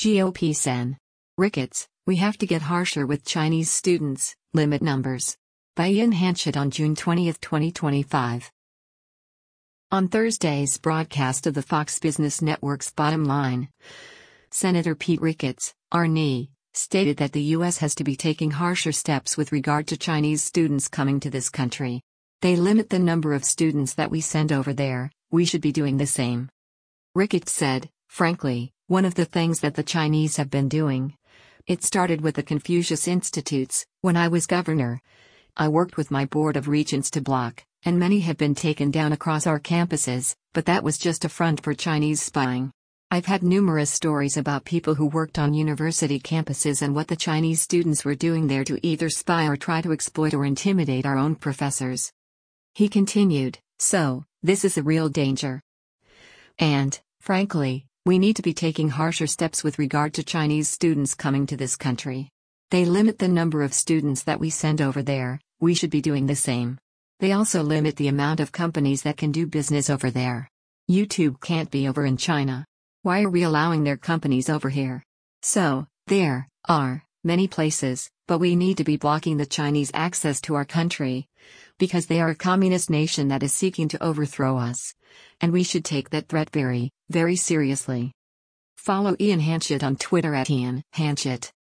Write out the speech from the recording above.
GOP Sen. Ricketts, we have to get harsher with Chinese students, limit numbers. By Ian Hanchett on June 20, 2025. On Thursday's broadcast of the Fox Business Network's Bottom Line, Senator Pete Ricketts, RN, stated that the U.S. has to be taking harsher steps with regard to Chinese students coming to this country. They limit the number of students that we send over there, we should be doing the same. Ricketts said, frankly, one of the things that the Chinese have been doing. It started with the Confucius Institutes, when I was governor. I worked with my board of regents to block, and many have been taken down across our campuses, but that was just a front for Chinese spying. I've had numerous stories about people who worked on university campuses and what the Chinese students were doing there to either spy or try to exploit or intimidate our own professors. He continued, so, this is a real danger. And, frankly, we need to be taking harsher steps with regard to Chinese students coming to this country. They limit the number of students that we send over there, we should be doing the same. They also limit the amount of companies that can do business over there. YouTube can't be over in China. Why are we allowing their companies over here? So, there are many places, but we need to be blocking the Chinese access to our country. Because they are a communist nation that is seeking to overthrow us. And we should take that threat very, very seriously. Follow Ian Hanchett on Twitter @Ian Hanchett.